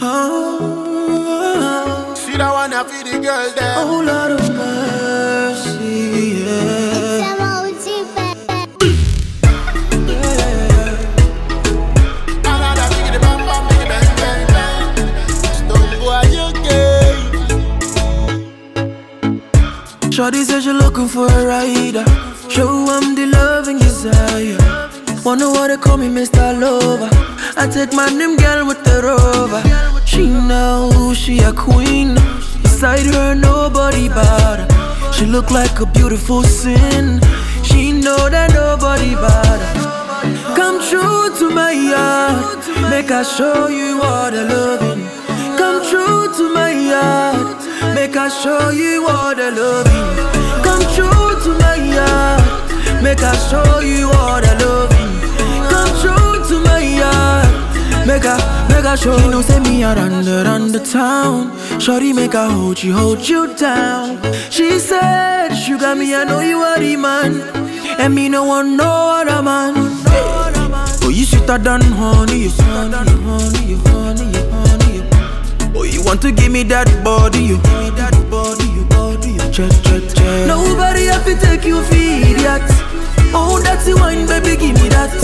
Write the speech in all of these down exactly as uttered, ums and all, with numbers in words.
Oh, See that one, I feel the girl there. oh Lord of mercy, yeah. Another biggie, bam bam, biggie, bang bang bang. Stone boy, you gay. Shorty said she looking for a rider. Show I'm the love and desire. Wonder why they call me Mister Lover. I take my name girl with the rover. She knows she a queen. Beside her nobody but her. She look like a beautiful sin. She know that nobody but her. Come true to my heart. Make I show you all the loving. Come true to my heart. Make I show you all the loving. Come true to my heart. Make I show you all the loving. Come true to my heart. Make I, make I show you. Know say me around the, around the town. Shorty make I hold you, hold you down. She said, sugar me, I know you are the man. And me no want no other man. Oh, you sweeter than honey, you honey, you honey, you honey, you honey. Oh, you want to give me that body, you give me that body, you body, you check, check, check. Nobody have to take you for idiot. Oh, that's the wine, baby, give me that.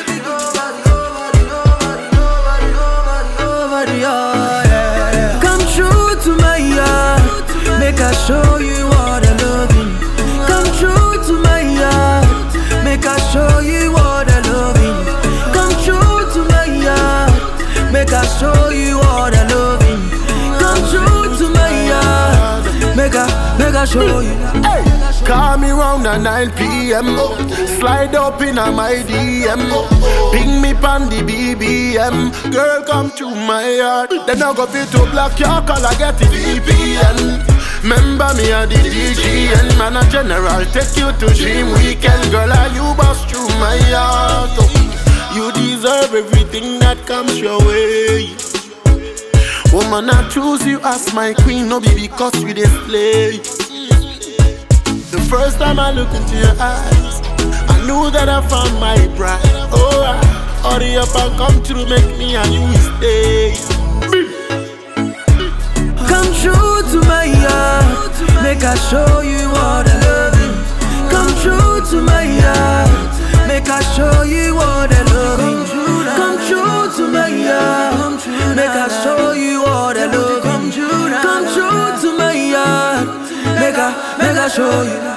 Nobody, oh, yeah. Come true to my heart. Make I show you all the loving. Come true to my heart. Make I show you all the loving. Come true to my heart. Make I show you all the loving. Come true to my heart. Make I, make I show you. Hey, call me round at nine p m Slide up in a my D M. Ping me pan the B B M. Girl, come to my yard. Then I go fit to block your call, I get the V P N. Remember me a the D G and man a general. Take you to dream weekend. Girl, are you bust through my heart? Oh, you deserve everything that comes your way. Woman, I choose you as my queen, no be because you display. The first time I look into your eyes, I knew that I found my bride. Oh, I hurry up and come through, make me and you stay. Come true to my heart. Make I show you all the loving. Come true to my heart. Make I show you all the loving. Come true to my heart. Make I show you all the loving. Come true to my heart. Make I, make I show you.